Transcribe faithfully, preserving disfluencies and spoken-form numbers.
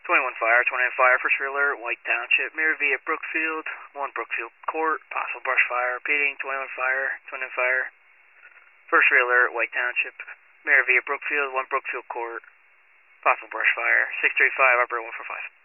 twenty-one fire, twenty-one fire, first alert, White Township, Mirror V at Brookfield, one Brookfield Court, possible brush fire, repeating, twenty-one fire, twenty-one fire, first alert, White Township, Mirror V at Brookfield, one Brookfield Court, possible brush fire, six three five, operator one four five.